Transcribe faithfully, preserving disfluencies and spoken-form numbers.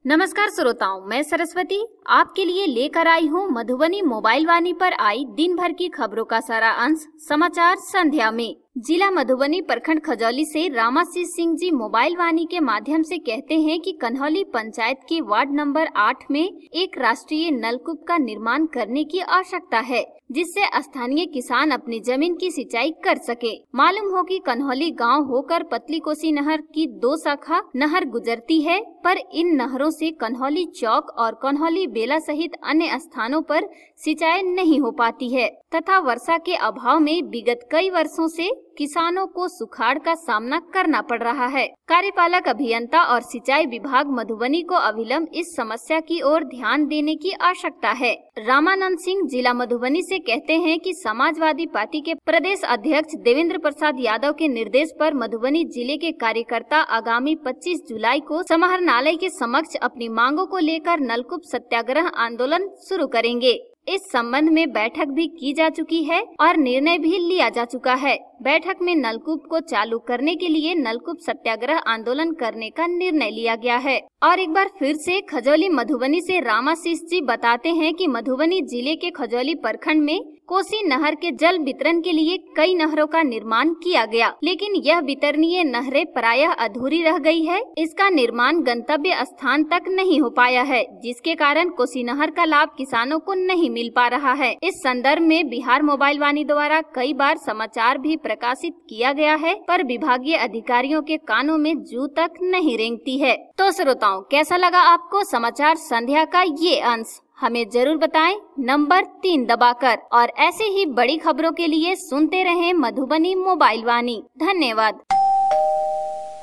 नमस्कार श्रोताओं, मैं सरस्वती आपके लिए लेकर आई हूँ मधुबनी मोबाइल वाणी पर आई दिन भर की खबरों का सारा अंश समाचार संध्या में। जिला मधुबनी प्रखंड खजौली से रामाशीष सिंह जी मोबाइल वाणी के माध्यम से कहते हैं कि कन्हौली पंचायत के वार्ड नंबर आठ में एक राष्ट्रीय नलकूप का निर्माण करने की आवश्यकता है, जिससे स्थानीय किसान अपनी जमीन की सिंचाई कर सके। मालूम हो कि कन्हौली गांव होकर पतली कोसी नहर की दो शाखा नहर गुजरती है, पर इन नहरों से कन्हौली चौक और कन्हौली बेला सहित अन्य स्थानों पर सिंचाई नहीं हो पाती है तथा वर्षा के अभाव में विगत कई वर्षों से किसानों को सुखाड़ का सामना करना पड़ रहा है। कार्यपालक अभियंता और सिंचाई विभाग मधुबनी को अविलंब इस समस्या की ओर ध्यान देने की आवश्यकता है। रामानंद सिंह जिला मधुबनी से कहते हैं कि समाजवादी पार्टी के प्रदेश अध्यक्ष देवेंद्र प्रसाद यादव के निर्देश पर मधुबनी जिले के कार्यकर्ता आगामी पच्चीस जुलाई को समाहरणालय के समक्ष अपनी मांगों को लेकर नलकूप सत्याग्रह आंदोलन शुरू करेंगे। इस संबंध में बैठक भी की जा चुकी है और निर्णय भी लिया जा चुका है। बैठक में नलकूप को चालू करने के लिए नलकूप सत्याग्रह आंदोलन करने का निर्णय लिया गया है। और एक बार फिर से खजौली मधुबनी से रामाशीष जी बताते हैं कि मधुबनी जिले के खजौली प्रखंड में कोसी नहर के जल वितरण के लिए कई नहरों का निर्माण किया गया, लेकिन यह वितरणीय नहरें प्रायः अधूरी रह गई है। इसका निर्माण गंतव्य स्थान तक नहीं हो पाया है, जिसके कारण कोसी नहर का लाभ किसानों को नहीं मिल पा रहा है। इस संदर्भ में बिहार मोबाइल वाणी द्वारा कई बार समाचार भी प्रकाशित किया गया है, पर विभागीय अधिकारियों के कानों में जू तक नहीं रेंगती है। तो श्रोताओं, कैसा लगा आपको समाचार संध्या का ये अंश? हमें जरूर बताएं नंबर तीन दबाकर। और ऐसे ही बड़ी खबरों के लिए सुनते रहें मधुबनी मोबाइल वाणी। धन्यवाद।